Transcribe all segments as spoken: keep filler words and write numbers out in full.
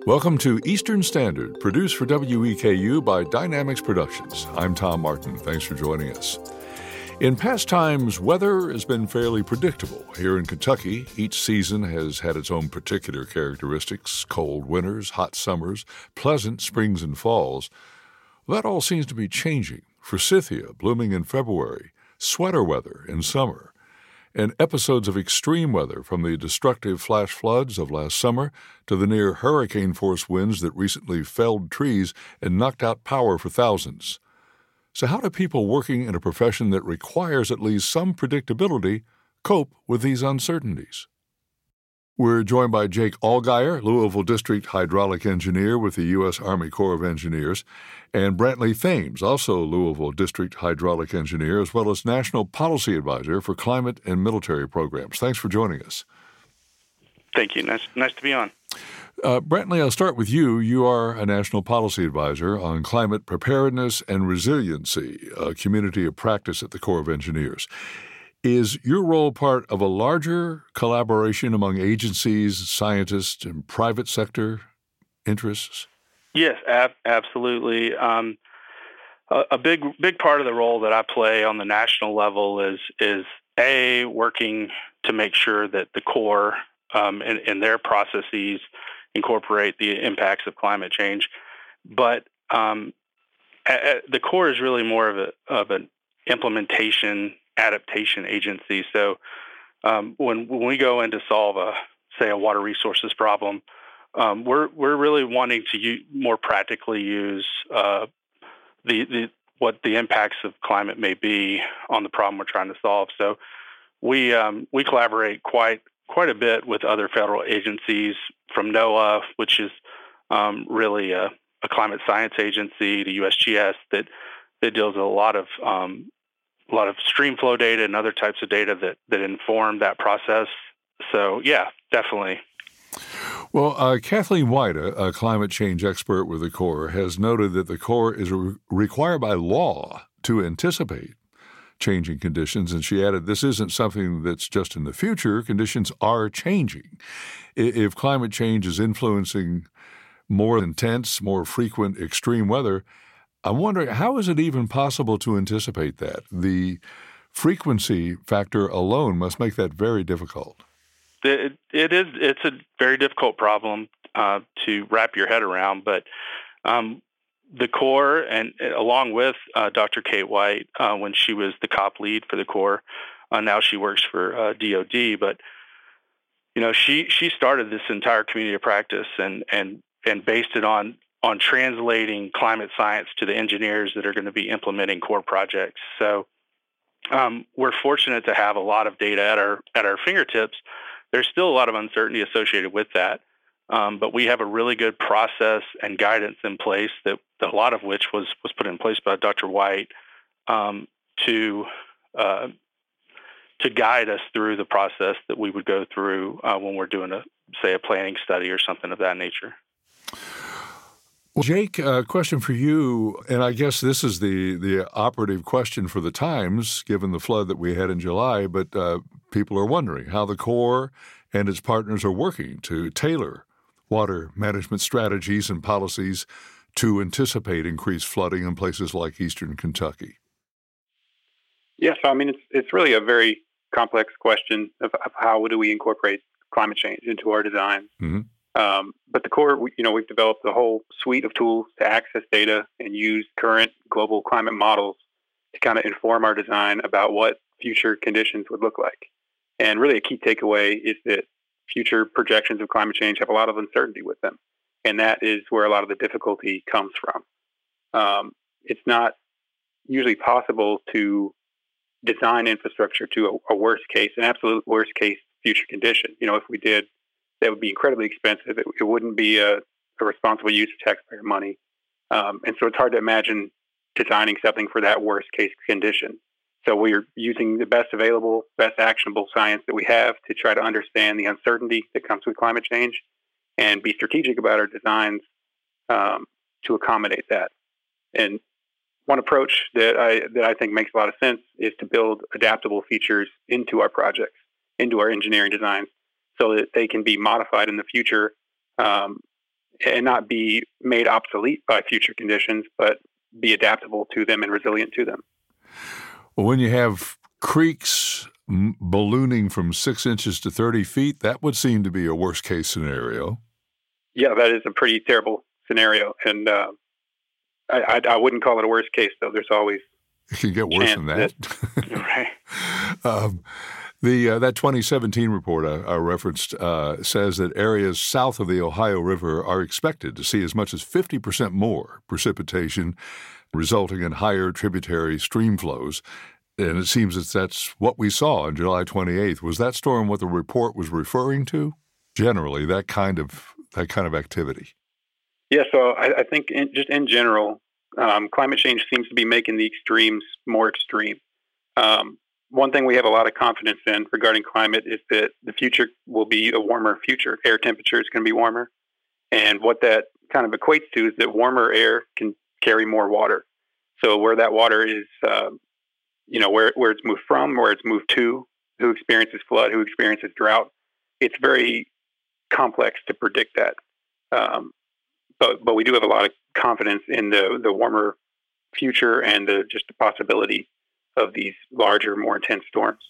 Welcome to Eastern Standard, produced for W E K U by Dynamics Productions. I'm Tom Martin. Thanks for joining us. In past times, weather has been fairly predictable. Here in Kentucky, each season has had its own particular characteristics: cold winters, hot summers, pleasant springs and falls. That all seems to be changing. Forsythia blooming in February, sweater weather in summer, and episodes of extreme weather from the destructive flash floods of last summer to the near hurricane-force winds that recently felled trees and knocked out power for thousands. So how do people working in a profession that requires at least some predictability cope with these uncertainties? We're joined by Jake Allgaier, Louisville District Hydraulic Engineer with the U S Army Corps of Engineers, and Brantley Thames, also Louisville District Hydraulic Engineer, as well as National Policy Advisor for Climate and Military Programs. Thanks for joining us. Thank you. Nice, nice to be on. Uh, Brantley, I'll start with you. You are a National Policy Advisor on Climate Preparedness and Resiliency, a community of practice at the Corps of Engineers. Is your role part of a larger collaboration among agencies, scientists, and private sector interests? Yes, ab- absolutely. Um, a, a big, big part of the role that I play on the national level is is a working to make sure that the Corps um, and, and their processes incorporate the impacts of climate change. But um, a, a, the Corps is really more of a of an implementation adaptation agency. So um, when when we go in to solve a say a water resources problem, um, we're we're really wanting to u- more practically use uh, the the what the impacts of climate may be on the problem we're trying to solve. So we um, we collaborate quite quite a bit with other federal agencies, from NOAA, which is um, really a, a climate science agency, to U S G S that that deals with a lot of um, a lot of stream flow data and other types of data that, that inform that process. So, yeah, definitely. Well, uh, Kathleen White, a, a climate change expert with the Corps, has noted that the Corps is re- required by law to anticipate changing conditions, and she added, this isn't something that's just in the future. Conditions are changing. If climate change is influencing more intense, more frequent extreme weather, I'm wondering, how is it even possible to anticipate that? The frequency factor alone must make that very difficult. It, it is. It's a very difficult problem uh, to wrap your head around, but um, the Corps, and along with uh, Doctor Kate White, uh, when she was the COP lead for the Corps, uh, now she works for uh, D O D, but you know, she she started this entire community of practice and and and based it on on translating climate science to the engineers that are going to be implementing Corps projects. So um, we're fortunate to have a lot of data at our at our fingertips. There's still a lot of uncertainty associated with that, um, but we have a really good process and guidance in place, that, that a lot of which was was put in place by Doctor White um, to uh, to guide us through the process that we would go through uh, when we're doing a say a planning study or something of that nature. Well, Jake, a question for you, and I guess this is the, the operative question for the times, given the flood that we had in July, but uh, people are wondering how the Corps and its partners are working to tailor water management strategies and policies to anticipate increased flooding in places like eastern Kentucky. Yes, I mean, it's it's really a very complex question of, of how do we incorporate climate change into our design. Mm-hmm. Um, but the Corps, we, you know, we've developed a whole suite of tools to access data and use current global climate models to kind of inform our design about what future conditions would look like. And really a key takeaway is that future projections of climate change have a lot of uncertainty with them. And that is where a lot of the difficulty comes from. Um, it's not usually possible to design infrastructure to a, a worst case, an absolute worst case future condition. You know, if we did, that would be incredibly expensive. It, it wouldn't be a, a responsible use of taxpayer money. Um, and so it's hard to imagine designing something for that worst case condition. So we're using the best available, best actionable science that we have to try to understand the uncertainty that comes with climate change and be strategic about our designs um, to accommodate that. And one approach that I that I think makes a lot of sense is to build adaptable features into our projects, into our engineering designs, so that they can be modified in the future um, and not be made obsolete by future conditions, but be adaptable to them and resilient to them. Well, when you have creeks m- ballooning from six inches to thirty feet, that would seem to be a worst-case scenario. Yeah, that is a pretty terrible scenario, and uh, I, I, I wouldn't call it a worst case, though. There's always it can get worse than that. that right. um, the uh, that twenty seventeen report I, I referenced uh, says that areas south of the Ohio River are expected to see as much as fifty percent more precipitation, resulting in higher tributary stream flows. And it seems that that's what we saw on July twenty-eighth. Was that storm what the report was referring to? Generally, that kind of that kind of activity. Yeah, so I, I think in, just in general, um, climate change seems to be making the extremes more extreme. Um, one thing we have a lot of confidence in regarding climate is that the future will be a warmer future. Air temperature is going to be warmer. And what that kind of equates to is that warmer air can carry more water. So where that water is, uh, you know, where, where it's moved from, where it's moved to, who experiences flood, who experiences drought, it's very complex to predict that. Um, but but we do have a lot of confidence in the, the warmer future and the, just the possibility of these larger, more intense storms.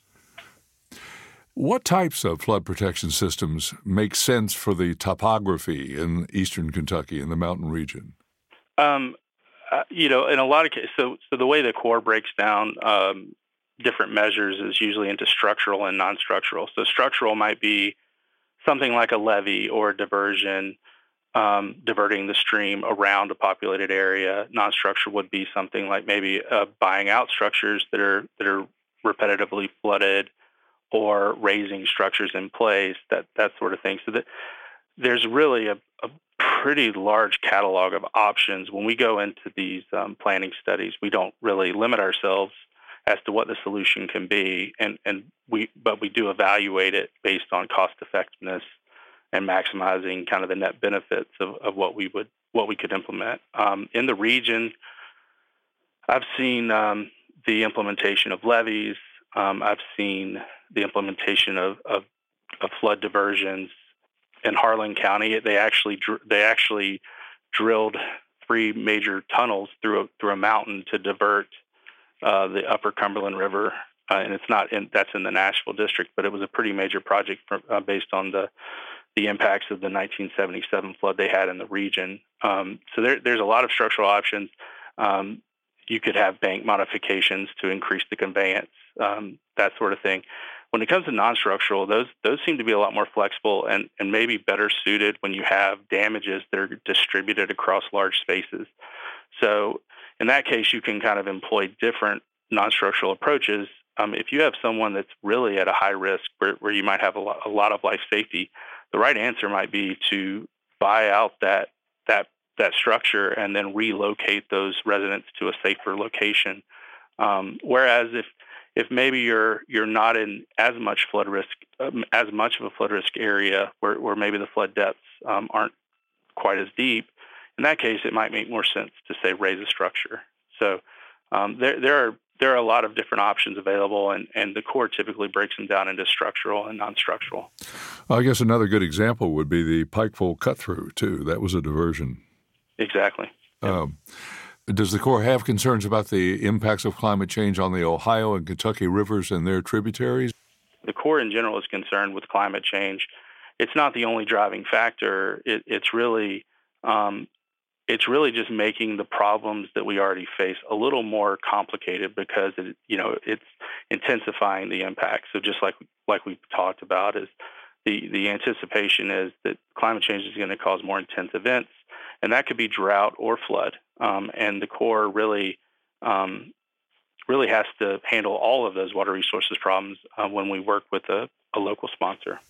What types of flood protection systems make sense for the topography in eastern Kentucky in the mountain region? Um, uh, you know, in a lot of cases, so, so the way the Corps breaks down um, different measures is usually into structural and non-structural. So structural might be something like a levee or a diversion, um, diverting the stream around a populated area. Non-structural would be something like maybe uh, buying out structures that are that are repetitively flooded, or raising structures in place, that that sort of thing. So that there's really a, a pretty large catalog of options. When we go into these um, planning studies, we don't really limit ourselves as to what the solution can be, and, and we but we do evaluate it based on cost effectiveness and maximizing kind of the net benefits of, of what we would what we could implement. Um, in the region, I've seen um, the implementation of levees. Um, I've seen the implementation of, of, of flood diversions. In Harlan County, they actually dr- they actually drilled three major tunnels through a, through a mountain to divert uh, the Upper Cumberland River, uh, and it's not in that's in the Nashville district, but it was a pretty major project for, uh, based on the the impacts of the nineteen seventy-seven flood they had in the region. Um, so there, there's a lot of structural options. Um, you could have bank modifications to increase the conveyance, um, that sort of thing. When it comes to non-structural, those those seem to be a lot more flexible and, and maybe better suited when you have damages that are distributed across large spaces. So in that case, you can kind of employ different non-structural approaches. Um, if you have someone that's really at a high risk where, where you might have a lot, a lot of life safety, the right answer might be to buy out that that that structure and then relocate those residents to a safer location. Um, whereas if if maybe you're you're not in as much flood risk, um, as much of a flood risk area where, where maybe the flood depths um, aren't quite as deep, in that case it might make more sense to say raise a structure. So um, there there are there are a lot of different options available, and, and the Corps typically breaks them down into structural and non-structural. I guess another good example would be the Pikeville cut-through, too. That was a diversion. Exactly. Yep. Um, does the Corps have concerns about the impacts of climate change on the Ohio and Kentucky rivers and their tributaries? The Corps in general is concerned with climate change. It's not the only driving factor. It, it's really um, it's really just making the problems that we already face a little more complicated because it, you know it's intensifying the impact. So just like like we talked about, is the the anticipation is that climate change is going to cause more intense events, and that could be drought or flood. Um, and the Corps really um, really has to handle all of those water resources problems uh, when we work with a, a local sponsor.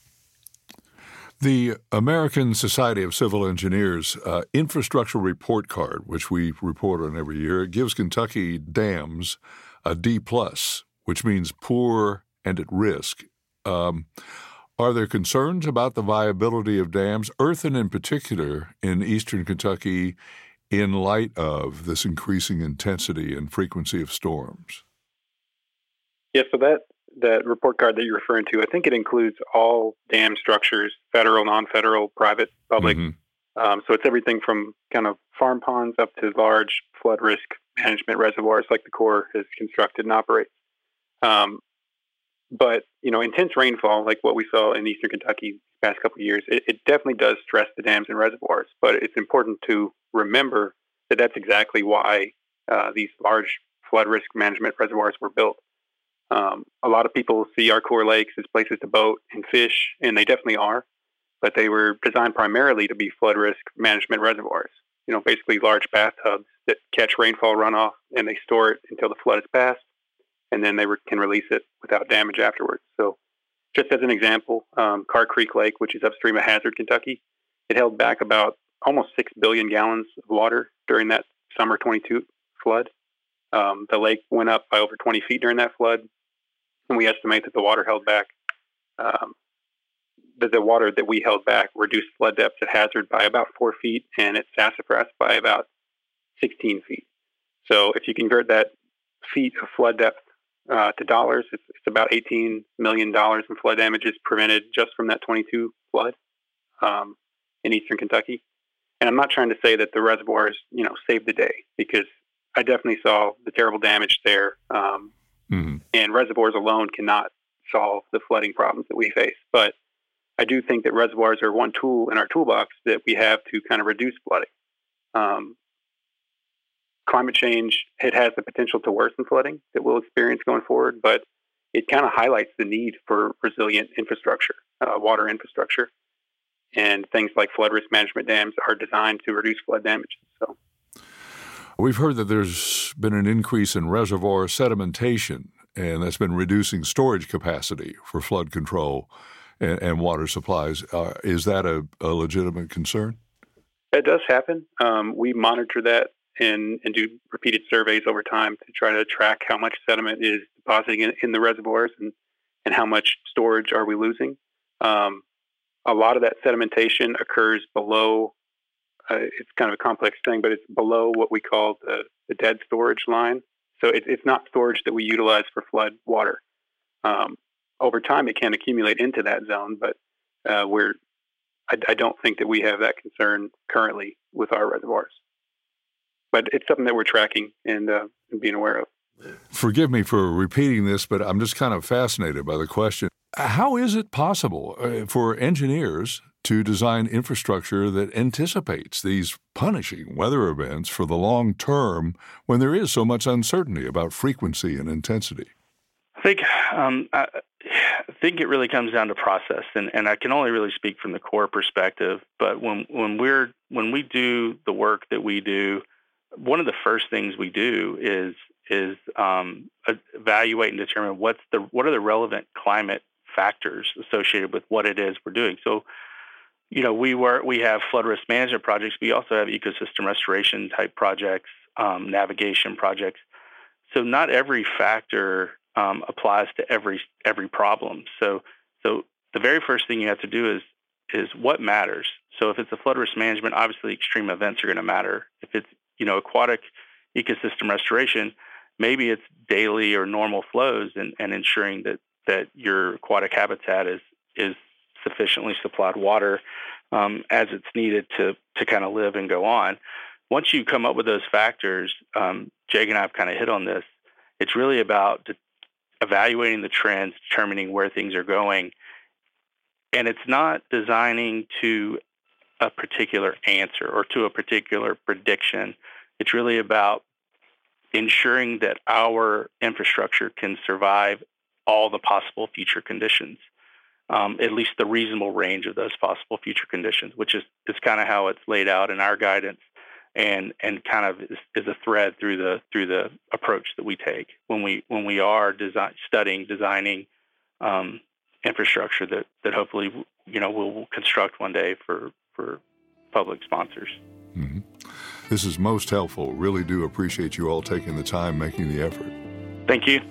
The American Society of Civil Engineers uh, infrastructure report card, which we report on every year, it gives Kentucky dams a D plus, which means poor and at risk. Um, are there concerns about the viability of dams, earthen in particular, in eastern Kentucky, in light of this increasing intensity and frequency of storms? Yeah, so that that report card that you're referring to, I think it includes all dam structures, federal, non-federal, private, public. Mm-hmm. Um, so it's everything from kind of farm ponds up to large flood risk management reservoirs like the Corps has constructed and operates. Um, but, you know, intense rainfall, like what we saw in eastern Kentucky the past couple of years, it, it definitely does stress the dams and reservoirs. But it's important to remember that that's exactly why uh, these large flood risk management reservoirs were built. Um, a lot of people see our Corps lakes as places to boat and fish, and they definitely are. But they were designed primarily to be flood risk management reservoirs. You know, basically large bathtubs that catch rainfall runoff, and they store it until the flood is past, and then they re- can release it without damage afterwards. So just as an example, um, Carr Creek Lake, which is upstream of Hazard, Kentucky, it held back about almost six billion gallons of water during that summer twenty-two flood. Um, the lake went up by over twenty feet during that flood, and we estimate that the water held back, um, that the water that we held back reduced flood depths at Hazard by about four feet and at Sassafras by about sixteen feet. So if you convert that feet of flood depth uh, to dollars, it's, it's about eighteen million dollars in flood damages prevented just from that twenty-two flood um, in eastern Kentucky. And I'm not trying to say that the reservoirs, you know, saved the day, because I definitely saw the terrible damage there. Um, mm-hmm. And reservoirs alone cannot solve the flooding problems that we face. But I do think that reservoirs are one tool in our toolbox that we have to kind of reduce flooding. Um, climate change, it has the potential to worsen flooding that we'll experience going forward, but it kind of highlights the need for resilient infrastructure, uh, water infrastructure. And things like flood risk management dams are designed to reduce flood damage. So, we've heard that there's been an increase in reservoir sedimentation, and that's been reducing storage capacity for flood control and, and water supplies. Uh, is that a, a legitimate concern? It does happen. Um, we monitor that and, and do repeated surveys over time to try to track how much sediment is depositing in, in the reservoirs and, and how much storage are we losing. Um, A lot of that sedimentation occurs below, uh, it's kind of a complex thing, but it's below what we call the, the dead storage line. So it, it's not storage that we utilize for flood water. Um, over time, it can accumulate into that zone, but uh, we're, I, I don't think that we have that concern currently with our reservoirs. But it's something that we're tracking and, uh, and being aware of. Forgive me for repeating this, but I'm just kind of fascinated by the question. How is it possible for engineers to design infrastructure that anticipates these punishing weather events for the long term when there is so much uncertainty about frequency and intensity? I think um, I think it really comes down to process, and, and I can only really speak from the Corps perspective. But when when we're when we do the work that we do, one of the first things we do is is um, evaluate and determine what's the what are the relevant climate factors associated with what it is we're doing. So, you know, we were we have flood risk management projects. We also have ecosystem restoration type projects, um, navigation projects. So, not every factor um, applies to every every problem. So, so the very first thing you have to do is is what matters. So, if it's a flood risk management, obviously extreme events are going to matter. If it's you know aquatic ecosystem restoration, maybe it's daily or normal flows and, and ensuring that that your aquatic habitat is is sufficiently supplied water um, as it's needed to to kind of live and go on. Once you come up with those factors, um, Jake and I have kind of hit on this. It's really about de- evaluating the trends, determining where things are going, and it's not designing to a particular answer or to a particular prediction. It's really about ensuring that our infrastructure can survive all the possible future conditions, um, at least the reasonable range of those possible future conditions, which is, is kind of how it's laid out in our guidance, and and kind of is, is a thread through the through the approach that we take when we when we are design, studying, designing um, infrastructure that that hopefully you know we'll construct one day for for public sponsors. Mm-hmm. This is most helpful. Really do appreciate you all taking the time, making the effort. Thank you.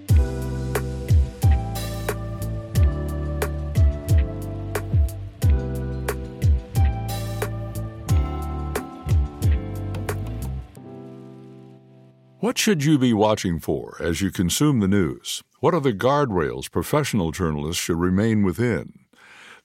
What should you be watching for as you consume the news? What are the guardrails professional journalists should remain within?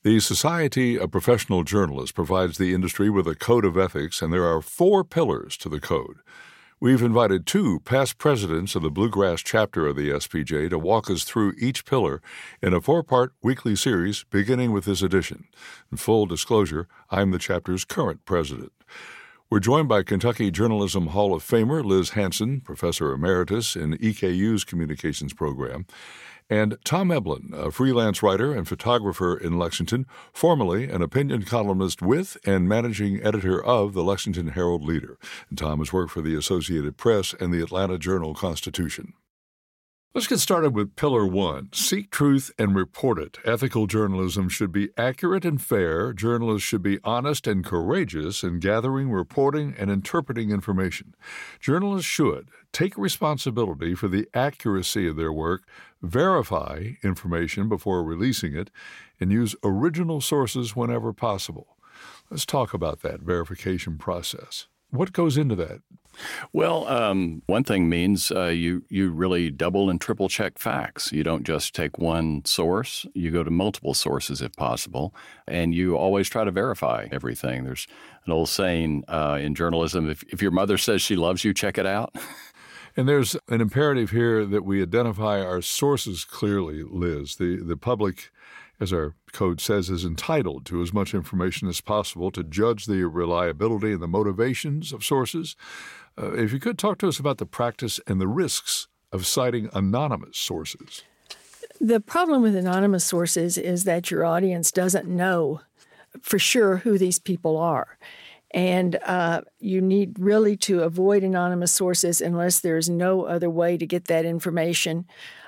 The Society of Professional Journalists provides the industry with a code of ethics, and there are four pillars to the code. We've invited two past presidents of the Bluegrass chapter of the S P J to walk us through each pillar in a four-part weekly series beginning with this edition. In full disclosure, I'm the chapter's current president. We're joined by Kentucky Journalism Hall of Famer Liz Hanson, Professor Emeritus in E K U's Communications Program, and Tom Eblin, a freelance writer and photographer in Lexington, formerly an opinion columnist with and managing editor of the Lexington Herald-Leader. And Tom has worked for the Associated Press and the Atlanta Journal-Constitution. Let's get started with Pillar one. Seek truth and report it. Ethical journalism should be accurate and fair. Journalists should be honest and courageous in gathering, reporting, and interpreting information. Journalists should take responsibility for the accuracy of their work, verify information before releasing it, and use original sources whenever possible. Let's talk about that verification process. What goes into that? Well, um, one thing means uh, you you really double and triple check facts. You don't just take one source. You go to multiple sources if possible, and you always try to verify everything. There's an old saying uh, in journalism, if, if your mother says she loves you, check it out. And there's an imperative here that we identify our sources clearly, Liz. The, the public, as our code says, is entitled to as much information as possible to judge the reliability and the motivations of sources. Uh, if you could talk to us about the practice and the risks of citing anonymous sources. The problem with anonymous sources is that your audience doesn't know for sure who these people are. And uh, you need really to avoid anonymous sources unless there's no other way to get that information.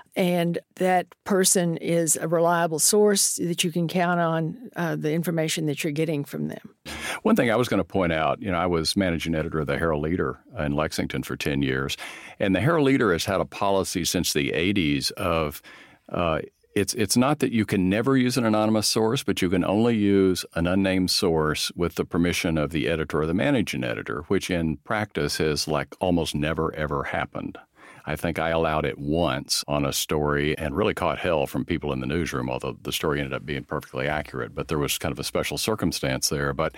And that person is a reliable source that you can count on uh, the information that you're getting from them. One thing I was going to point out, you know, I was managing editor of the Herald-Leader in Lexington for ten years, and the Herald-Leader has had a policy since the eighties of uh, it's it's not that you can never use an anonymous source, but you can only use an unnamed source with the permission of the editor or the managing editor, which in practice has like almost never, ever happened. I think I allowed it once on a story and really caught hell from people in the newsroom, although the story ended up being perfectly accurate. But there was kind of a special circumstance there. But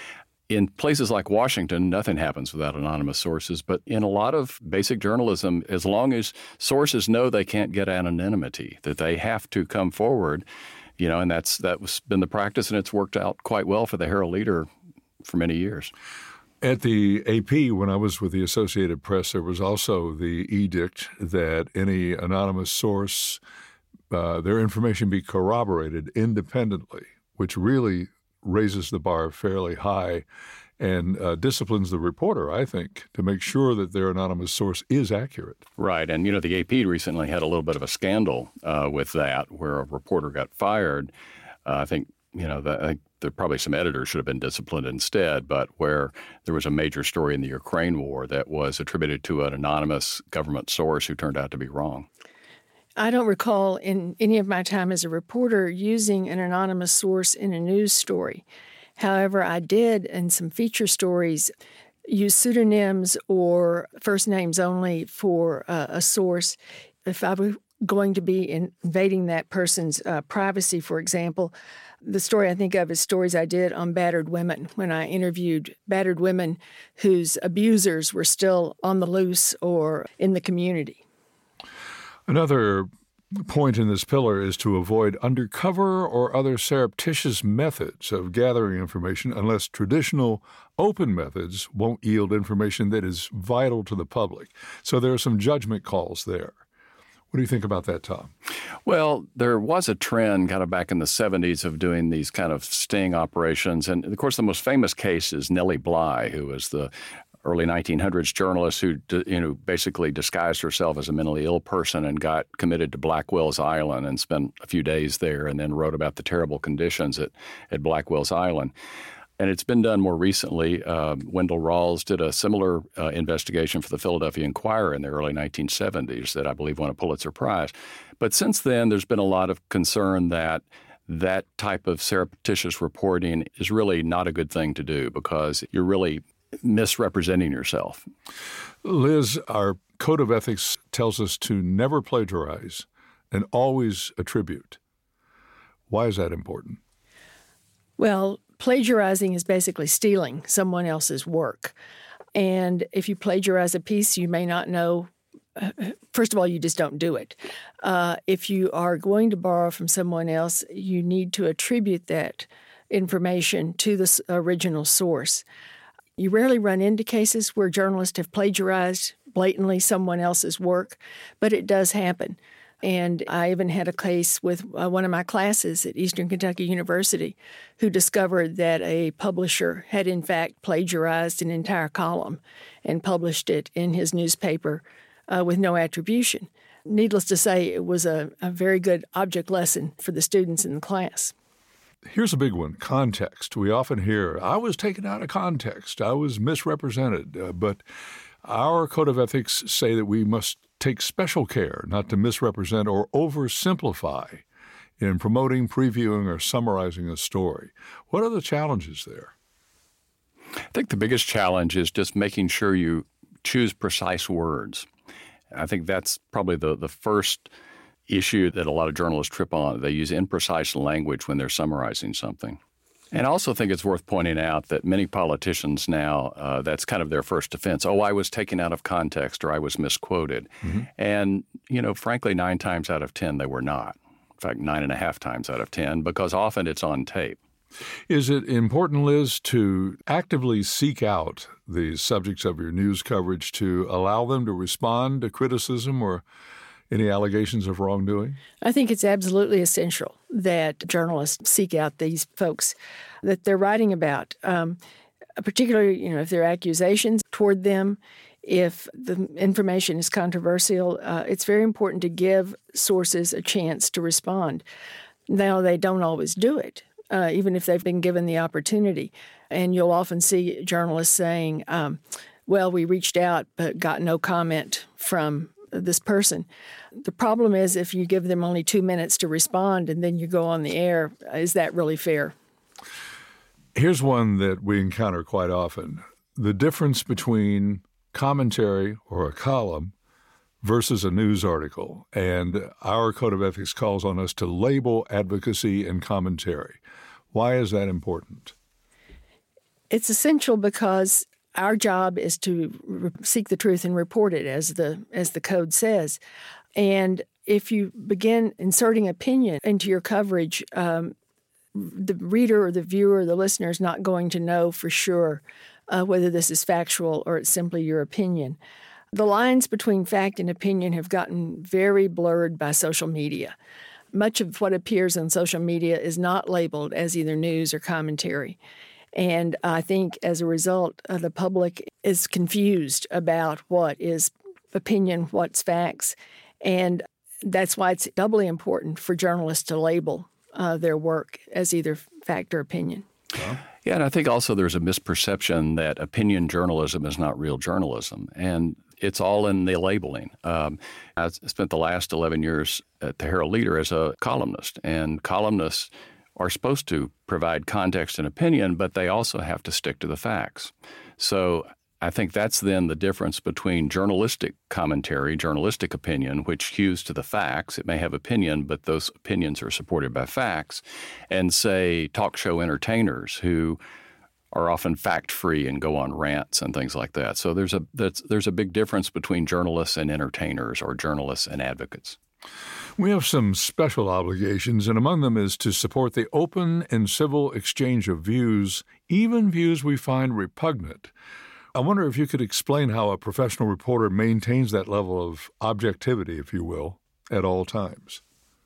in places like Washington, nothing happens without anonymous sources. But in a lot of basic journalism, as long as sources know they can't get anonymity, that they have to come forward, you know, and that's that was been the practice, and it's worked out quite well for the Herald-Leader for many years. At the A P, when I was with the Associated Press, there was also the edict that any anonymous source, uh, their information be corroborated independently, which really raises the bar fairly high and uh, disciplines the reporter, I think, to make sure that their anonymous source is accurate. Right. And, you know, the A P recently had a little bit of a scandal uh, with that where a reporter got fired. Uh, I think, you know, the, I think there probably some editors should have been disciplined instead, but where there was a major story in the Ukraine war that was attributed to an anonymous government source who turned out to be wrong. I don't recall in any of my time as a reporter using an anonymous source in a news story. However, I did in some feature stories use pseudonyms or first names only for uh, a source. If I were going to be invading that person's uh, privacy, for example, the story I think of is stories I did on battered women when I interviewed battered women whose abusers were still on the loose or in the community. Another point in this pillar is to avoid undercover or other surreptitious methods of gathering information unless traditional open methods won't yield information that is vital to the public. So there are some judgment calls there. What do you think about that, Tom? Well, there was a trend kind of back in the seventies of doing these kind of sting operations. And, of course, the most famous case is Nellie Bly, who was the early nineteen hundreds journalist who, you know, basically disguised herself as a mentally ill person and got committed to Blackwell's Island and spent a few days there and then wrote about the terrible conditions at, at Blackwell's Island. And it's been done more recently. Uh, Wendell Rawls did a similar uh, investigation for the Philadelphia Inquirer in the early nineteen seventies that I believe won a Pulitzer Prize. But since then, there's been a lot of concern that that type of surreptitious reporting is really not a good thing to do because you're really misrepresenting yourself. Liz, our code of ethics tells us to never plagiarize and always attribute. Why is that important? Well, plagiarizing is basically stealing someone else's work. And if you plagiarize a piece, you may not know. Uh, first of all, you just don't do it. Uh, if you are going to borrow from someone else, you need to attribute that information to the original source. You rarely run into cases where journalists have plagiarized blatantly someone else's work, but it does happen. And I even had a case with uh, one of my classes at Eastern Kentucky University who discovered that a publisher had in fact plagiarized an entire column and published it in his newspaper uh, with no attribution. Needless to say, it was a, a very good object lesson for the students in the class. Here's a big one, context. We often hear, I was taken out of context, I was misrepresented, uh, but our code of ethics say that we must take special care not to misrepresent or oversimplify in promoting, previewing, or summarizing a story. What are the challenges there? I think the biggest challenge is just making sure you choose precise words. I think that's probably the, the first issue that a lot of journalists trip on. They use imprecise language when they're summarizing something. And I also think it's worth pointing out that many politicians now, uh, that's kind of their first defense. Oh, I was taken out of context or I was misquoted. Mm-hmm. And, you know, frankly, nine times out of ten, they were not. In fact, nine and a half times out of ten, because often it's on tape. Is it important, Liz, to actively seek out the subjects of your news coverage to allow them to respond to criticism or any allegations of wrongdoing? I think it's absolutely essential that journalists seek out these folks that they're writing about, um, particularly, you know, if there are accusations toward them, if the information is controversial. Uh, it's very important to give sources a chance to respond. Now, they don't always do it, uh, even if they've been given the opportunity. And you'll often see journalists saying, um, well, we reached out but got no comment from this person. The problem is if you give them only two minutes to respond and then you go on the air, is that really fair? Here's one that we encounter quite often. The difference between commentary or a column versus a news article. And our code of ethics calls on us to label advocacy and commentary. Why is that important? It's essential because our job is to re- seek the truth and report it, as the as the code says. And if you begin inserting opinion into your coverage, um, the reader or the viewer or the listener is not going to know for sure uh, whether this is factual or it's simply your opinion. The lines between fact and opinion have gotten very blurred by social media. Much of what appears on social media is not labeled as either news or commentary. And I think as a result, uh, the public is confused about what is opinion, what's facts. And that's why it's doubly important for journalists to label uh, their work as either fact or opinion. Well, yeah, and I think also there's a misperception that opinion journalism is not real journalism. And it's all in the labeling. Um, I spent the last eleven years at the Herald Leader as a columnist, and columnists are supposed to provide context and opinion, but they also have to stick to the facts. So I think that's then the difference between journalistic commentary, journalistic opinion, which hews to the facts. It may have opinion, but those opinions are supported by facts, and say talk show entertainers who are often fact-free and go on rants and things like that. So there's a there's a big difference between journalists and entertainers or journalists and advocates. We have some special obligations, and among them is to support the open and civil exchange of views, even views we find repugnant. I wonder if you could explain how a professional reporter maintains that level of objectivity, if you will, at all times.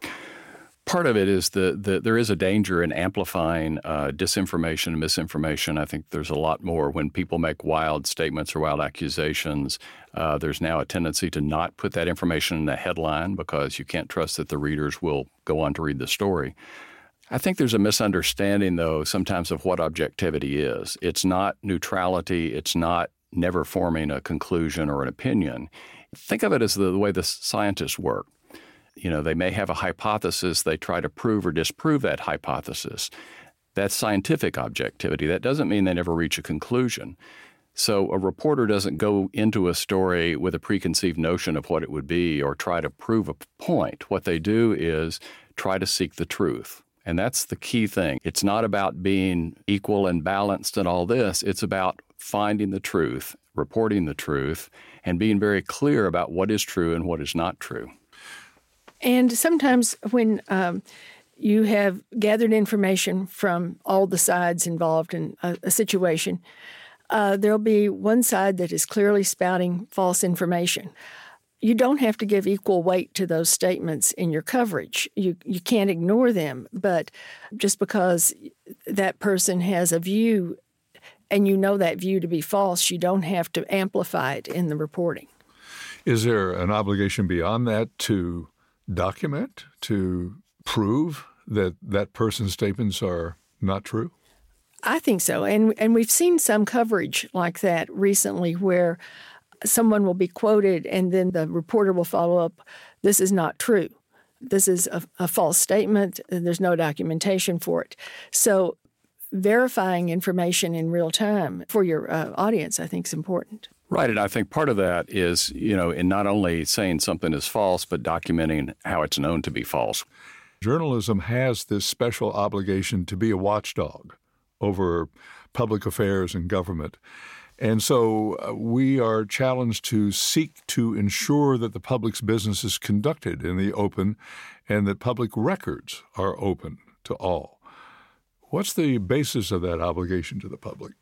Part of it is that the, there is a danger in amplifying uh, disinformation and misinformation. I think there's a lot more when people make wild statements or wild accusations. Uh, there's now a tendency to not put that information in the headline because you can't trust that the readers will go on to read the story. I think there's a misunderstanding, though, sometimes of what objectivity is. It's not neutrality. It's not never forming a conclusion or an opinion. Think of it as the, the way the scientists work. You know, they may have a hypothesis. They try to prove or disprove that hypothesis. That's scientific objectivity. That doesn't mean they never reach a conclusion. So a reporter doesn't go into a story with a preconceived notion of what it would be or try to prove a point. What they do is try to seek the truth. And that's the key thing. It's not about being equal and balanced and all this. It's about finding the truth, reporting the truth, and being very clear about what is true and what is not true. And sometimes when um, you have gathered information from all the sides involved in a, a situation, uh, there'll be one side that is clearly spouting false information. You don't have to give equal weight to those statements in your coverage. You you can't ignore them, but just because that person has a view and you know that view to be false, you don't have to amplify it in the reporting. Is there an obligation beyond that to document, to prove that that person's statements are not true? I think so. And and we've seen some coverage like that recently where someone will be quoted and then the reporter will follow up, this is not true. This is a, a false statement. And there's no documentation for it. So verifying information in real time for your uh, audience, I think, is important. Right, and I think part of that is, you know, in not only saying something is false, but documenting how it's known to be false. Journalism has this special obligation to be a watchdog over public affairs and government. And so uh, we are challenged to seek to ensure that the public's business is conducted in the open and that public records are open to all. What's the basis of that obligation to the public?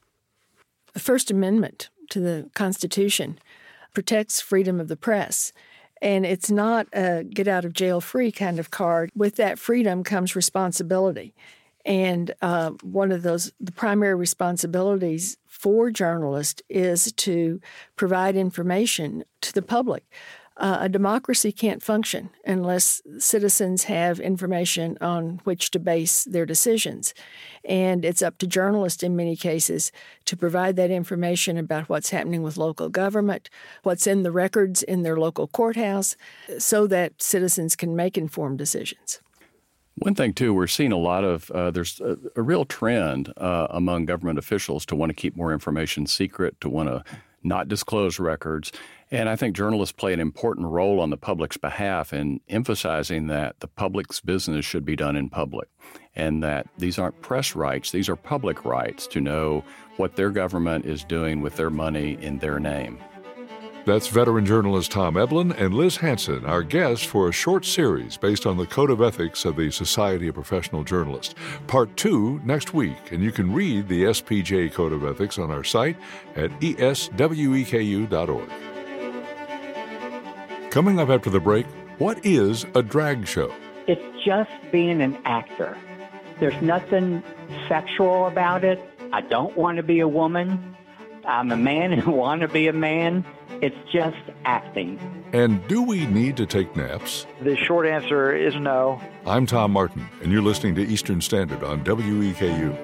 The First Amendment to the Constitution protects freedom of the press. And it's not a get-out-of-jail-free kind of card. With that freedom comes responsibility. And uh, one of those, the primary responsibilities for journalists is to provide information to the public. Uh, a democracy can't function unless citizens have information on which to base their decisions. And it's up to journalists in many cases to provide that information about what's happening with local government, what's in the records in their local courthouse, so that citizens can make informed decisions. One thing, too, we're seeing a lot of, uh, there's a, a real trend uh, among government officials to want to keep more information secret, to want to not disclose records. And I think journalists play an important role on the public's behalf in emphasizing that the public's business should be done in public and that these aren't press rights, these are public rights to know what their government is doing with their money in their name. That's veteran journalist Tom Eblin and Liz Hanson, our guests for a short series based on the Code of Ethics of the Society of Professional Journalists. Part two next week, and you can read the S P J Code of Ethics on our site at E S W E K U dot org. Coming up after the break, what is a drag show? It's just being an actor. There's nothing sexual about it. I don't want to be a woman. I'm a man and want to be a man. It's just acting. And do we need to take naps? The short answer is no. I'm Tom Martin, and you're listening to Eastern Standard on W E K U.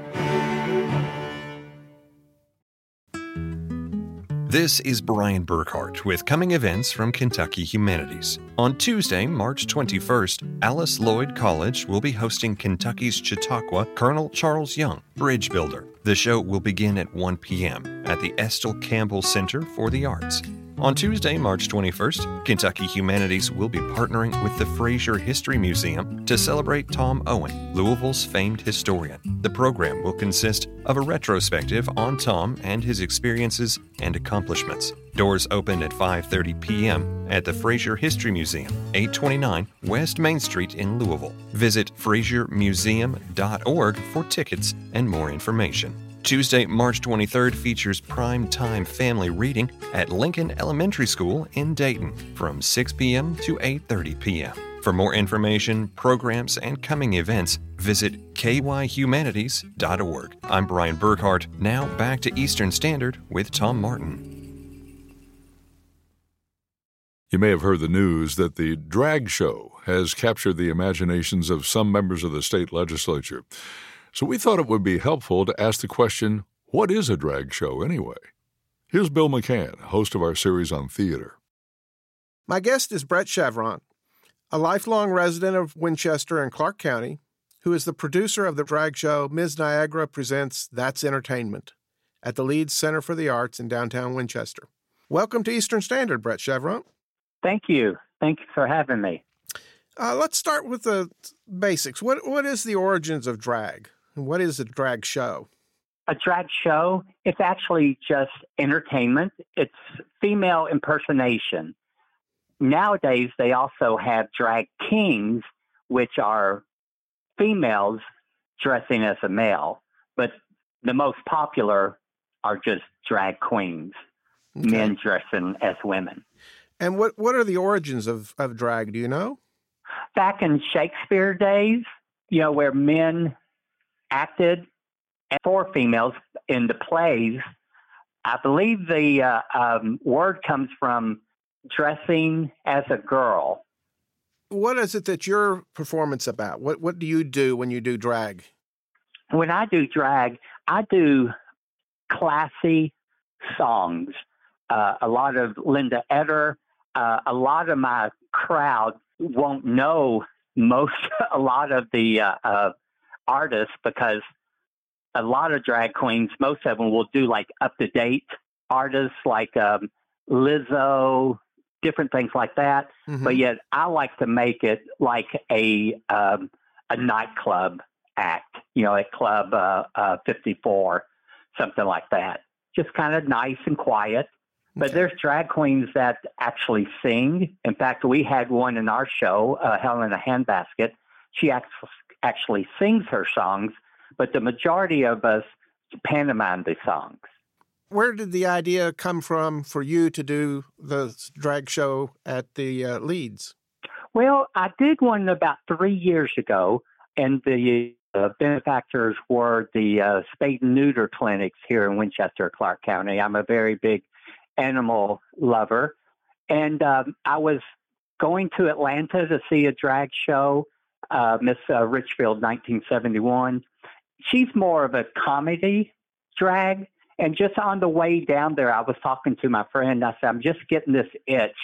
This is Brian Burkhart with coming events from Kentucky Humanities. On Tuesday, March twenty-first, Alice Lloyd College will be hosting Kentucky's Chautauqua Colonel Charles Young Bridge Builder. The show will begin at one p.m. at the Estill Campbell Center for the Arts. On Tuesday, March twenty-first, Kentucky Humanities will be partnering with the Fraser History Museum to celebrate Tom Owen, Louisville's famed historian. The program will consist of a retrospective on Tom and his experiences and accomplishments. Doors open at five thirty p.m. at the Fraser History Museum, eight twenty-nine West Main Street in Louisville. Visit fraser museum dot org for tickets and more information. Tuesday, March twenty-third features prime time family reading at Lincoln Elementary School in Dayton from six p.m. to eight thirty p.m. For more information, programs, and coming events, visit k y humanities dot org. I'm Brian Burkhart. Now back to Eastern Standard with Tom Martin. You may have heard the news that the drag show has captured the imaginations of some members of the state legislature. So we thought it would be helpful to ask the question, what is a drag show anyway? Here's Bill McCann, host of our series on theater. My guest is Brett Chevron, a lifelong resident of Winchester and Clark County, who is the producer of the drag show Miz Niagara Presents That's Entertainment at the Leeds Center for the Arts in downtown Winchester. Welcome to Eastern Standard, Brett Chevron. Thank you. Thank you for having me. Uh, let's start with the basics. What What is the origins of drag? And what is a drag show? A drag show, it's actually just entertainment. It's female impersonation. Nowadays, they also have drag kings, which are females dressing as a male. But the most popular are just drag queens, okay. Men dressing as women. And what, what are the origins of, of drag? Do you know? Back in Shakespeare days, you know, where men acted for females in the plays, I believe the uh, um, word comes from dressing as a girl. What is it that your performance about? What What do you do when you do drag? When I do drag, I do classy songs. Uh, a lot of Linda Eder. Uh, a lot of my crowd won't know most, a lot of the uh, uh, artists, because a lot of drag queens, most of them will do like up-to-date artists like um, Lizzo, different things like that. Mm-hmm. But yet I like to make it like a um, a nightclub act, you know, at Club uh, uh, fifty-four, something like that. Just kind of nice and quiet. But okay. There's drag queens that actually sing. In fact, we had one in our show, uh, Helena Handbasket. She act- actually sings her songs, but the majority of us pantomime the songs. Where did the idea come from for you to do the drag show at the uh, Leeds? Well, I did one about three years ago, and the uh, benefactors were the uh, spade and neuter clinics here in Winchester, Clark County. I'm a very big animal lover, and um, I was going to Atlanta to see a drag show, uh, Miss uh, Richfield nineteen seventy-one. She's more of a comedy drag, and just on the way down there, I was talking to my friend. I said, I'm just getting this itch.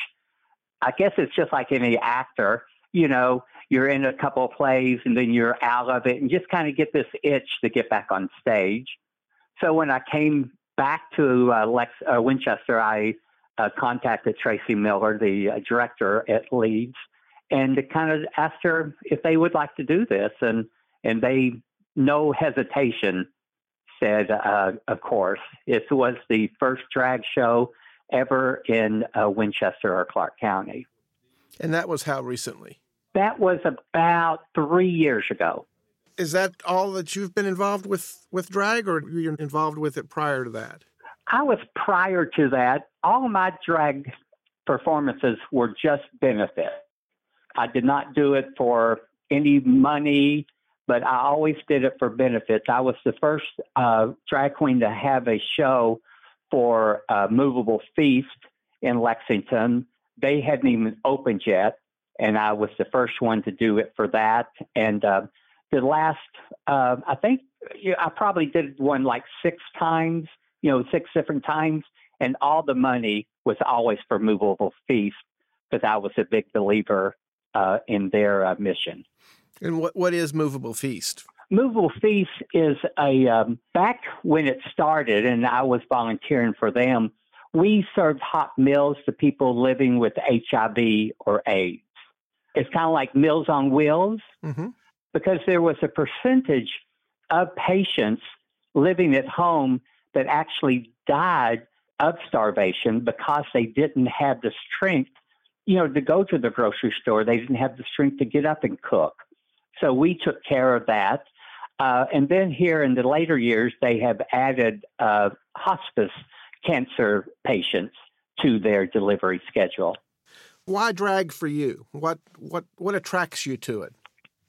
I guess it's just like any actor, you know, you're in a couple of plays and then you're out of it and just kind of get this itch to get back on stage. So when I came back to uh, Lex, uh, Winchester, I uh, contacted Tracy Miller, the uh, director at Leeds, and kind of asked her if they would like to do this. And, and they, no hesitation, said, uh, of course. It was the first drag show ever in uh, Winchester or Clark County. And that was how recently? That was about three years ago. Is that all that you've been involved with, with drag, or were you involved with it prior to that? I was prior to that. All of my drag performances were just benefit. I did not do it for any money, but I always did it for benefits. I was the first uh, drag queen to have a show for uh, Movable Feast in Lexington. They hadn't even opened yet, and I was the first one to do it for that. And uh, the last, uh, I think you know, I probably did one like six times, you know, six different times, and all the money was always for Movable Feast because I was a big believer uh, in their uh, mission. And what what is Movable Feast? Movable Feast is a, um, back when it started and I was volunteering for them, we served hot meals to people living with H I V or AIDS. It's kind of like Meals on Wheels, mm-hmm. because there was a percentage of patients living at home that actually died of starvation because they didn't have the strength, you know, to go to the grocery store. They didn't have the strength to get up and cook. So we took care of that. Uh, and then here in the later years, they have added uh, hospice cancer patients to their delivery schedule. Why drag for you? What what what attracts you to it?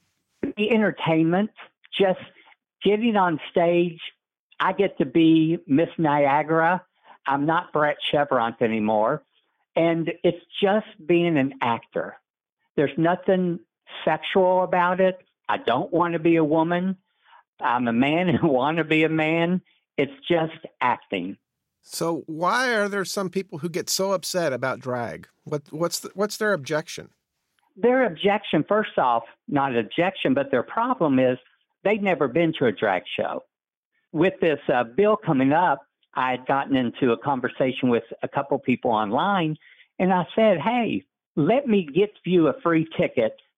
The entertainment, just getting on stage. I get to be Miss Niagara. I'm not Brett Chevron anymore. And it's just being an actor. There's nothing sexual about it. I don't want to be a woman. I'm a man and want to be a man. It's just acting. So why are there some people who get so upset about drag? What, what's the, what's their objection? Their objection, first off, not an objection, but their problem is they've never been to a drag show. With this uh, bill coming up, I had gotten into a conversation with a couple people online, and I said, hey, let me get you a free ticket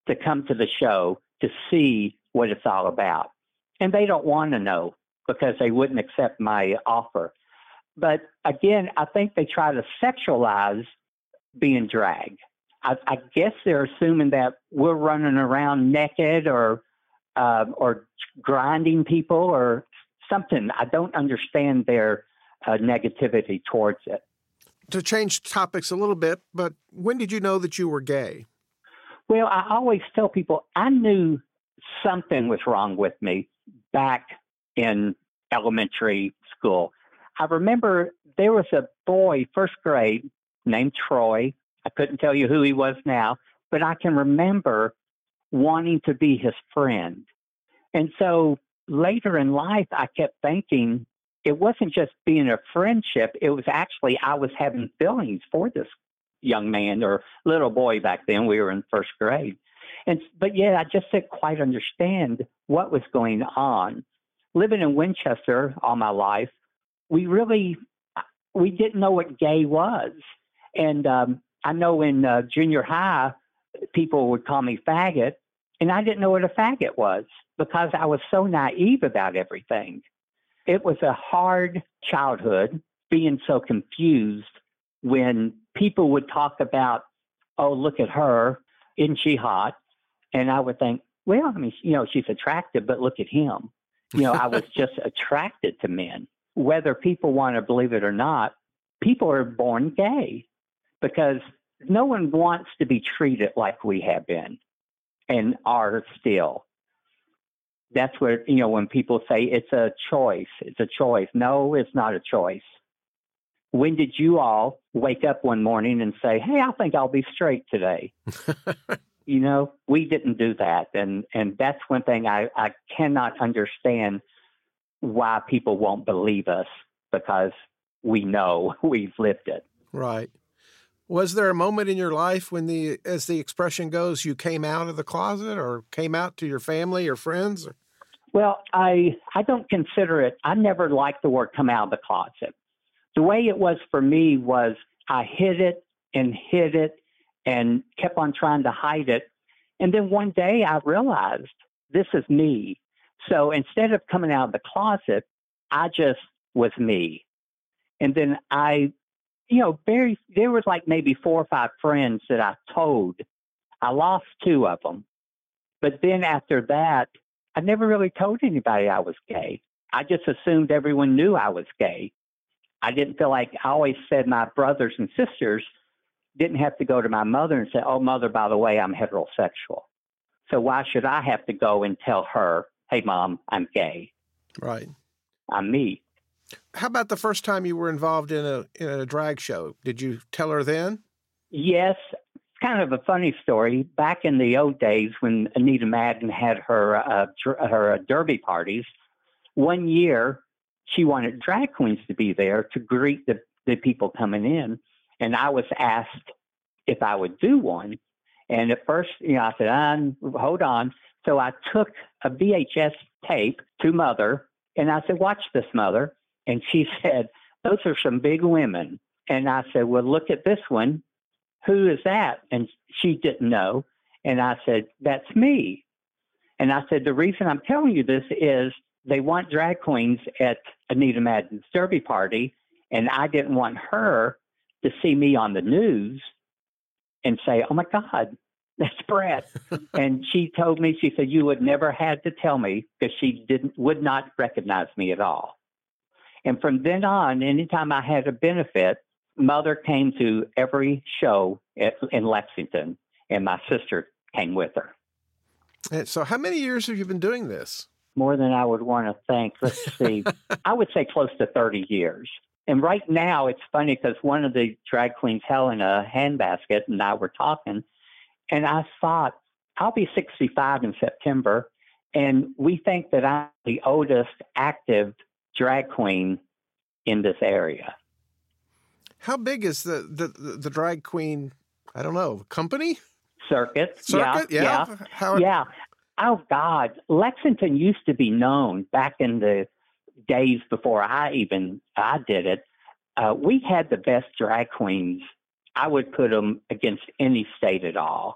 to come to the show to see what it's all about. And they don't want to know because they wouldn't accept my offer. But again, I think they try to sexualize being drag. I, I guess they're assuming that we're running around naked or uh, or grinding people or something. I don't understand their uh, negativity towards it. To change topics a little bit, but when did you know that you were gay? Well, I always tell people I knew something was wrong with me back in elementary school. I remember there was a boy, first grade, named Troy. I couldn't tell you who he was now, but I can remember wanting to be his friend. And so later in life, I kept thinking it wasn't just being a friendship. It was actually I was having feelings for this young man or little boy back then. We were in first grade. And but yeah, I just didn't quite understand what was going on. Living in Winchester all my life, we really we didn't know what gay was. And um, I know in uh, junior high, people would call me faggot, and I didn't know what a faggot was because I was so naive about everything. It was a hard childhood being so confused when people would talk about, oh, look at her, isn't she hot? And I would think, well, I mean, you know, she's attractive, but look at him. You know, I was just attracted to men. Whether people want to believe it or not, people are born gay because no one wants to be treated like we have been and are still. That's where, you know, when people say it's a choice, it's a choice. No, it's not a choice. When did you all wake up one morning and say, hey, I think I'll be straight today? You know, we didn't do that. And and that's one thing I, I cannot understand why people won't believe us because we know we've lived it. Right. Was there a moment in your life when the, as the expression goes, you came out of the closet or came out to your family or friends? Or? Well, I I don't consider it. I never liked the word come out of the closet. The way it was for me was I hid it and hid it and kept on trying to hide it. And then one day I realized this is me. So instead of coming out of the closet, I just was me. And then I, you know, very, there was like maybe four or five friends that I told. I lost two of them. But then after that, I never really told anybody I was gay. I just assumed everyone knew I was gay. I didn't feel like, I always said my brothers and sisters didn't have to go to my mother and say, oh, mother, by the way, I'm heterosexual. So why should I have to go and tell her, hey, mom, I'm gay? Right. I'm me. How about the first time you were involved in a in a drag show? Did you tell her then? Yes. It's kind of a funny story. Back in the old days when Anita Madden had her, uh, dr- her derby parties, one year she wanted drag queens to be there to greet the, the people coming in. And I was asked if I would do one. And at first, you know, I said, um, hold on. So I took a V H S tape to Mother, and I said, watch this, Mother. And she said, those are some big women. And I said, well, look at this one. Who is that? And she didn't know. And I said, that's me. And I said, the reason I'm telling you this is they want drag queens at Anita Madden's derby party, and I didn't want her to see me on the news and say, oh, my God, that's Brett. And she told me, she said, you would never had to tell me because she didn't would not recognize me at all. And from then on, anytime I had a benefit, Mother came to every show at, in Lexington, and my sister came with her. And so how many years have you been doing this? More than I would want to think. Let's see. I would say close to thirty years. And right now, it's funny because one of the drag queens, Helena Handbasket, and I were talking, and I thought, I'll be sixty-five in September, and we think that I'm the oldest active drag queen in this area. How big is the, the, the drag queen, I don't know, company? Circuit. Circuit, yeah. Yeah. Yeah. How... yeah. Oh, God. Lexington used to be known back in the days before I even I did it. Uh, we had the best drag queens. I would put them against any state at all.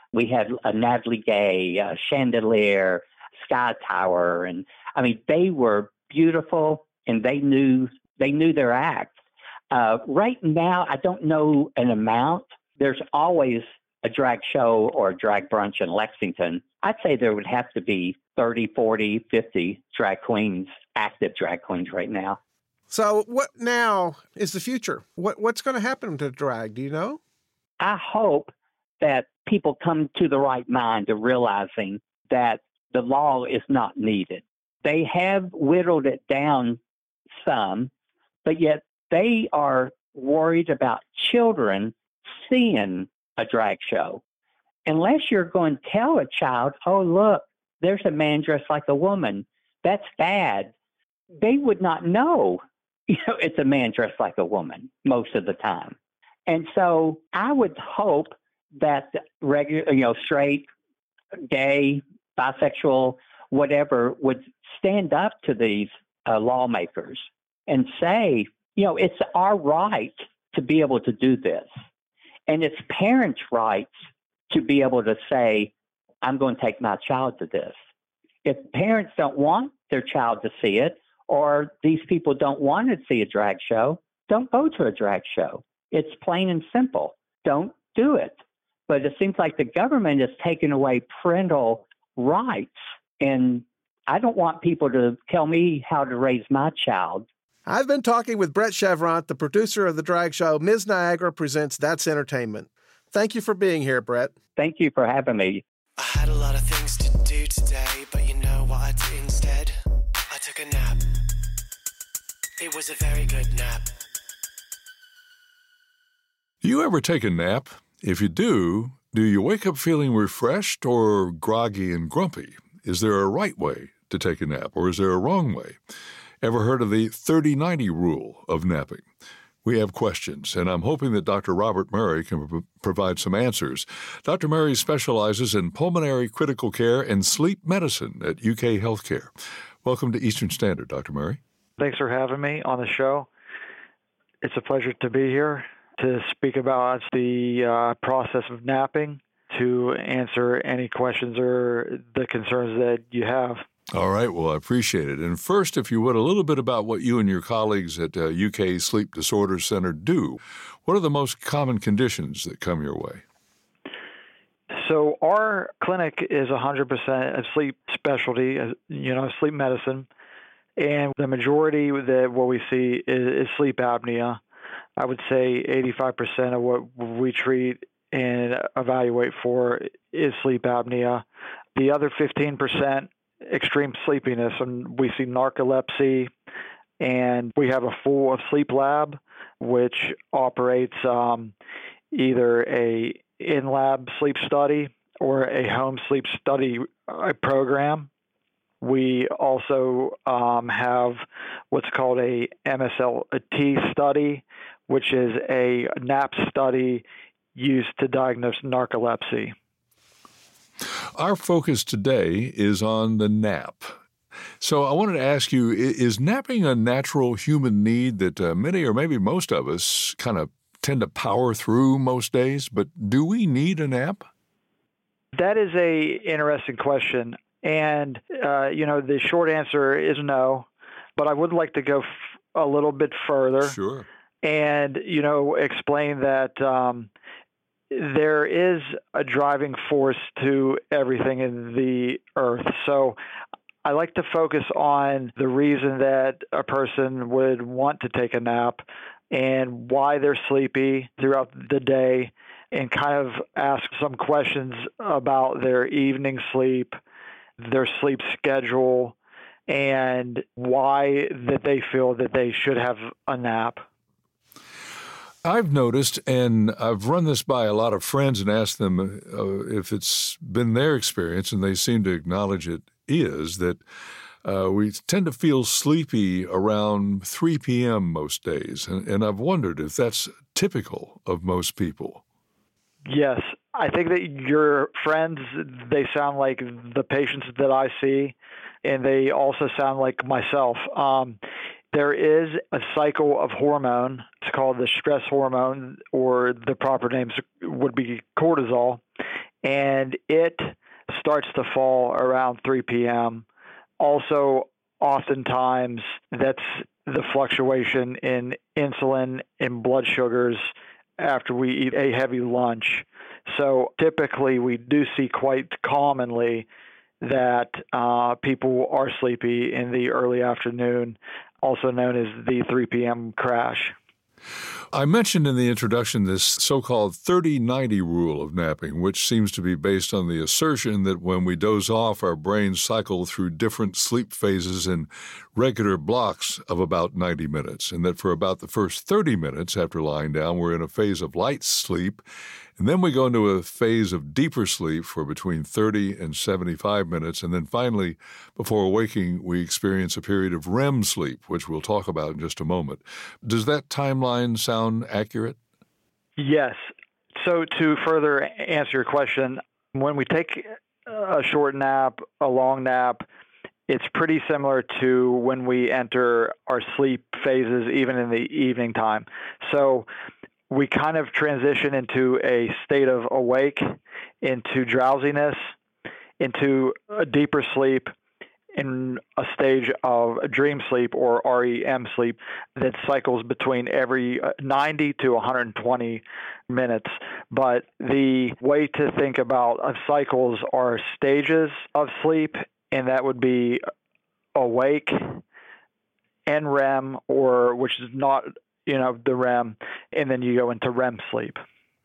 We had a Natalie Gay, a Chandelier, Sky Tower, and I mean, they were beautiful, and they knew they knew their act. Uh, right now, I don't know an amount. There's always a drag show or a drag brunch in Lexington. I'd say there would have to be thirty, forty, fifty drag queens, active drag queens right now. So what now is the future? What What's going to happen to drag? Do you know? I hope that people come to the right mind of realizing that the law is not needed. They have whittled it down some, but yet they are worried about children seeing a drag show. Unless you're going to tell a child, oh, look, there's a man dressed like a woman, that's bad, they would not know, you know, it's a man dressed like a woman most of the time. And so I would hope that regular, you know, straight, gay, bisexual, whatever, would stand up to these uh, lawmakers and say, you know, it's our right to be able to do this. And it's parents' rights to be able to say, I'm going to take my child to this. If parents don't want their child to see it, or these people don't want to see a drag show, don't go to a drag show. It's plain and simple. Don't do it. But it seems like the government is taking away parental rights. And I don't want people to tell me how to raise my child. I've been talking with Brett Chevrant, the producer of the drag show Miz Niagara Presents That's Entertainment. Thank you for being here, Brett. Thank you for having me. I had a lot of things to do today, but you know what I did instead? I took a nap. It was a very good nap. Do you ever take a nap? If you do, do you wake up feeling refreshed or groggy and grumpy? Is there a right way to take a nap, or is there a wrong way? Ever heard of the thirty ninety rule of napping? We have questions, and I'm hoping that Doctor Robert Murray can pro- provide some answers. Doctor Murray specializes in pulmonary critical care and sleep medicine at U K Healthcare. Welcome to Eastern Standard, Doctor Murray. Thanks for having me on the show. It's a pleasure to be here to speak about the uh, process of napping, to answer any questions or the concerns that you have. All right. Well, I appreciate it. And first, if you would, a little bit about what you and your colleagues at uh, U K Sleep Disorders Center do. What are the most common conditions that come your way? So our clinic is one hundred percent a sleep specialty, you know, sleep medicine. And the majority that what we see is, is sleep apnea. I would say eighty-five percent of what we treat and evaluate for is sleep apnea. The other fifteen percent, extreme sleepiness, and we see narcolepsy, and we have a full of sleep lab, which operates um, either a in-lab sleep study or a home sleep study uh, program. We also um, have what's called a M S L T study, which is a nap study used to diagnose narcolepsy. Our focus today is on the nap. So I wanted to ask you, is napping a natural human need that uh, many or maybe most of us kind of tend to power through most days, but do we need a nap? That is a interesting question. And, uh, you know, the short answer is no, but I would like to go f- a little bit further. Sure. And, you know, explain that um, there is a driving force to everything in the earth. So I like to focus on the reason that a person would want to take a nap and why they're sleepy throughout the day, and kind of ask some questions about their evening sleep, their sleep schedule, and why that they feel that they should have a nap. I've noticed, and I've run this by a lot of friends and asked them uh, if it's been their experience, and they seem to acknowledge it is, that uh, we tend to feel sleepy around three p.m. most days. And, and I've wondered if that's typical of most people. Yes. I think that your friends, they sound like the patients that I see, and they also sound like myself. Um, there is a cycle of hormone. It's called the stress hormone, or the proper names would be cortisol. and it starts to fall around three p.m. Also, oftentimes, that's the fluctuation in insulin and blood sugars after we eat a heavy lunch. So typically, we do see quite commonly that uh, people are sleepy in the early afternoon, also known as the three p.m. crash. I mentioned in the introduction this so-called thirty ninety rule of napping, which seems to be based on the assertion that when we doze off, our brains cycle through different sleep phases in regular blocks of about ninety minutes, and that for about the first thirty minutes after lying down, we're in a phase of light sleep, and then we go into a phase of deeper sleep for between thirty and seventy-five minutes, and then finally, before waking, we experience a period of R E M sleep, which we'll talk about in just a moment. Does that timeline sound accurate? Yes. So to further answer your question, when we take a short nap, a long nap, it's pretty similar to when we enter our sleep phases, even in the evening time. So we kind of transition into a state of awake, into drowsiness, into a deeper sleep, in a stage of dream sleep or R E M sleep that cycles between every ninety to one hundred twenty minutes. But the way to think about cycles are stages of sleep, and that would be awake, N R E M, or which is not, you know, the R E M, and then you go into R E M sleep.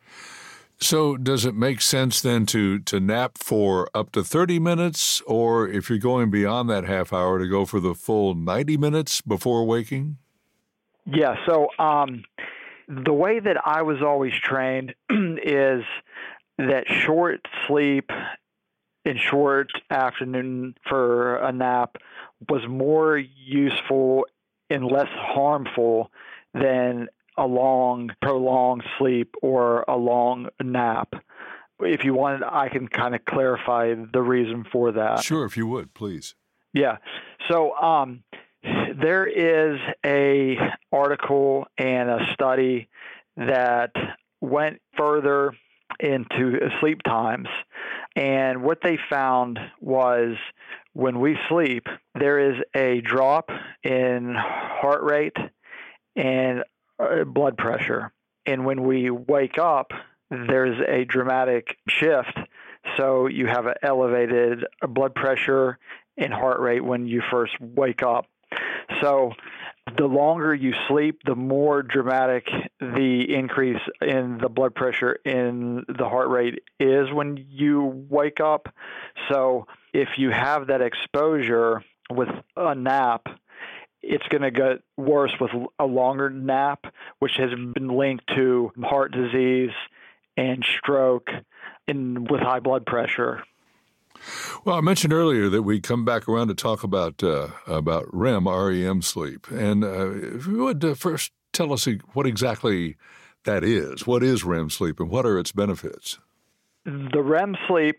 So does it make sense then to, to nap for up to thirty minutes, or if you're going beyond that half hour, to go for the full ninety minutes before waking? Yeah, so um, the way that I was always trained is that short sleep and short afternoon for a nap was more useful and less harmful than a long, prolonged sleep or a long nap. If you wanted, I can kind of clarify the reason for that. Sure, if you would, please. Yeah. So um, there is a article and a study that went further into sleep times. And what they found was when we sleep, there is a drop in heart rate and blood pressure. And when we wake up, there's a dramatic shift. So you have an elevated blood pressure and heart rate when you first wake up. So the longer you sleep, the more dramatic the increase in the blood pressure and the heart rate is when you wake up. So if you have that exposure with a nap, it's going to get worse with a longer nap, which has been linked to heart disease and stroke and with high blood pressure. Well, I mentioned earlier that we come back around to talk about uh, about R E M, R E M sleep. And uh, if you would uh, first tell us what exactly that is. What is R E M sleep and what are its benefits? The R E M sleep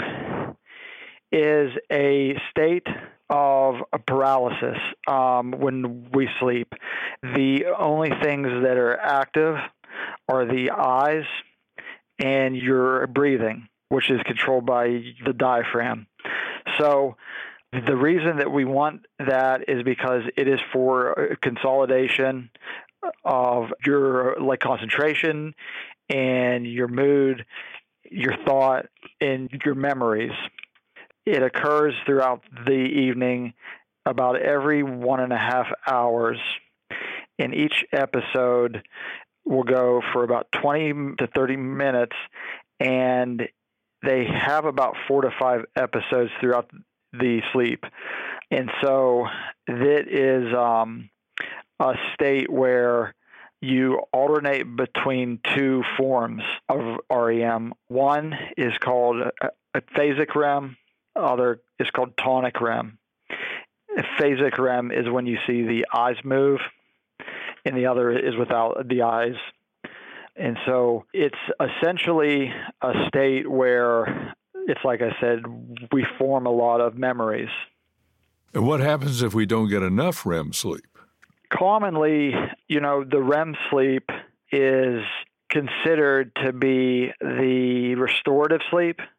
is a state of paralysis um, when we sleep. The only things that are active are the eyes and your breathing, which is controlled by the diaphragm. So the reason that we want that is because it is for consolidation of your like concentration and your mood, your thought, and your memories. It occurs throughout the evening about every one and a half hours, and each episode will go for about twenty to thirty minutes, and they have about four to five episodes throughout the sleep. And so that is um, a state where you alternate between two forms of R E M. One is called a phasic R E M. Other is called tonic R E M. Phasic R E M is when you see the eyes move, and the other is without the eyes. And so it's essentially a state where it's like I said, we form a lot of memories. And what happens if we don't get enough R E M sleep? Commonly, you know, the R E M sleep is considered to be the restorative sleep.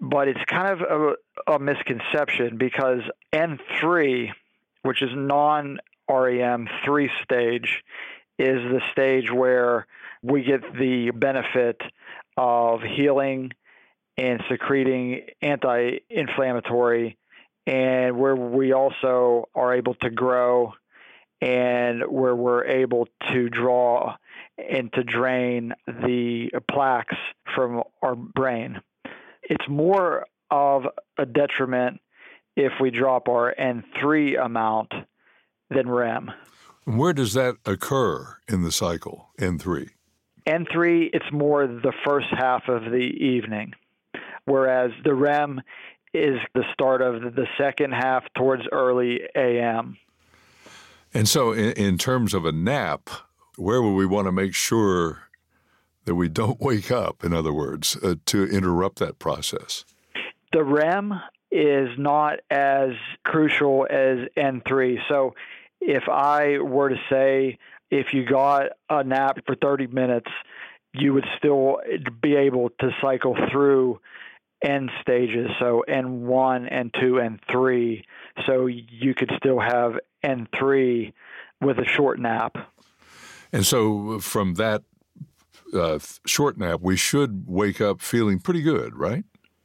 but it's kind of a, a misconception because N three, which is non-R E M three stage, is the stage where we get the benefit of healing and secreting anti-inflammatory, and where we also are able to grow and where we're able to draw and to drain the plaques from our brain. It's more of a detriment if we drop our N three amount than R E M. Where does that occur in the cycle, N three? N three, it's more the first half of the evening, whereas the R E M is the start of the second half towards early A M. And so in, in terms of a nap, where would we want to make sure that we don't wake up, in other words, uh, to interrupt that process? The R E M is not as crucial as N three. So if I were to say if you got a nap for thirty minutes, you would still be able to cycle through N stages, so N one, N two, N three, so you could still have N three with a short nap. And so from that uh, short nap, we should wake up feeling pretty good, right?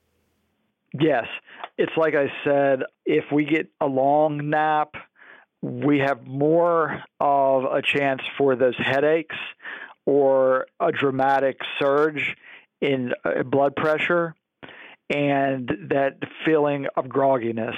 Yes. It's like I said, if we get a long nap, we have more of a chance for those headaches or a dramatic surge in blood pressure and that feeling of grogginess.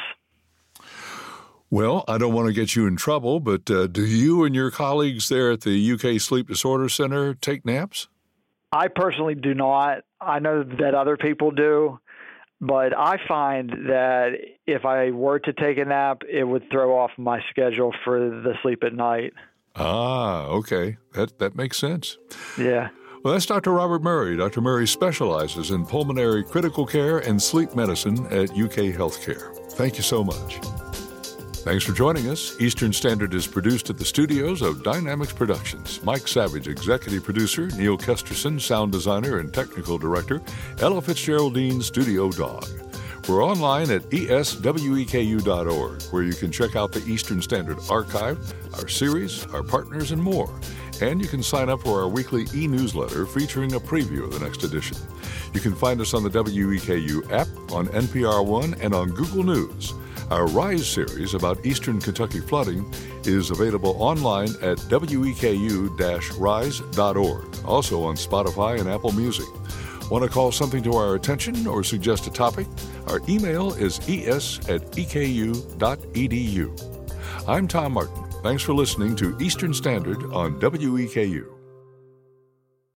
Well, I don't want to get you in trouble, but uh, do you and your colleagues there at the U K Sleep Disorder Center take naps? I personally do not. I know that other people do, but I find that if I were to take a nap, it would throw off my schedule for the sleep at night. Ah, okay. That that makes sense. Yeah. Well, that's Doctor Robert Murray. Doctor Murray specializes in pulmonary critical care and sleep medicine at U K Healthcare. Thank you so much. Thanks for joining us. Eastern Standard is produced at the studios of Dynamics Productions. Mike Savage, executive producer, Neil Kesterson, sound designer and technical director, Ella Fitzgeraldine, studio dog. We're online at E S W E K U dot org, where you can check out the Eastern Standard Archive, our series, our partners, and more. And you can sign up for our weekly e-newsletter featuring a preview of the next edition. You can find us on the W E K U app, on N P R One, and on Google News. Our RISE series about Eastern Kentucky flooding is available online at W E K U dash rise dot org, also on Spotify and Apple Music. Want to call something to our attention or suggest a topic? Our email is es at e k u dot e d u. I'm Tom Martin. Thanks for listening to Eastern Standard on W E K U.